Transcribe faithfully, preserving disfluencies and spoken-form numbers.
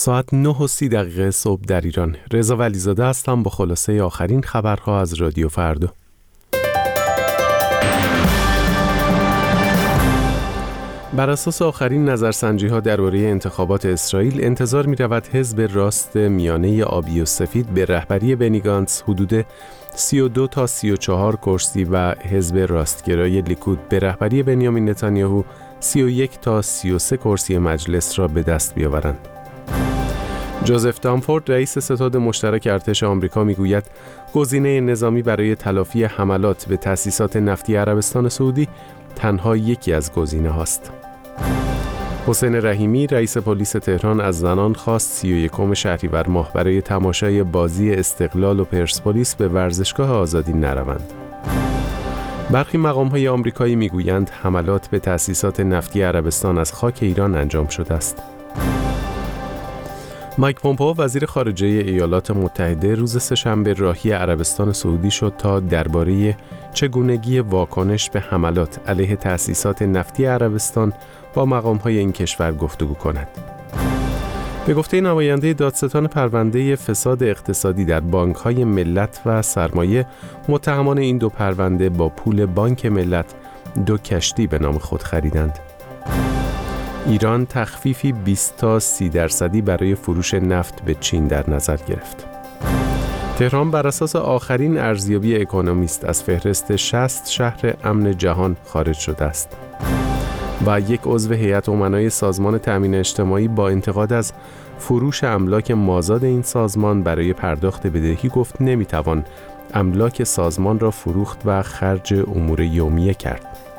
ساعت نه و سی دقیقه صبح در ایران. رضا ولیزاده هستم با خلاصه آخرین خبرها از رادیو فردا. بر اساس آخرین نظرسنجی‌ها درباره انتخابات اسرائیل، انتظار می‌رود حزب راست میانه آبی و سفید به رهبری بنی گانتز حدود سی و دو تا سی و چهار کرسی و حزب راستگرای لیکود به رهبری بنیامین نتانیاهو سی و یک تا سی و سه کرسی مجلس را به دست بیاورند. جوزف دامفورد، رئیس ستاد مشترک ارتش آمریکا، میگوید گزینه نظامی برای تلافی حملات به تأسیسات نفتی عربستان سعودی تنها یکی از گزینه هاست. حسین رحیمی، رئیس پلیس تهران، از زنان خواست سی و یکم شهریور ماه برای تماشای بازی استقلال و پرسپولیس به ورزشگاه آزادی نروند. برخی مقام‌های آمریکایی میگویند حملات به تأسیسات نفتی عربستان از خاک ایران انجام شده است. مایک پومپئو، وزیر خارجه ایالات متحده، روز سه‌شنبه راهی عربستان سعودی شد تا درباره چگونگی واکنش به حملات علیه تأسیسات نفتی عربستان با مقام‌های این کشور گفتگو کند. به گفته نماینده دادستان پرونده فساد اقتصادی در بانک‌های ملت و سرمایه، متهمان این دو پرونده با پول بانک ملت دو کشتی به نام خود خریدند. ایران تخفیفی بیست تا سی درصدی برای فروش نفت به چین در نظر گرفت. تهران بر اساس آخرین ارزیابی اکونومیست از فهرست شصت شهر امن جهان خارج شده است. و یک عضو هیئت امنای سازمان تأمین اجتماعی با انتقاد از فروش املاک مازاد این سازمان برای پرداخت بدهی گفت نمیتوان املاک سازمان را فروخت و خرج امور یومیه کرد.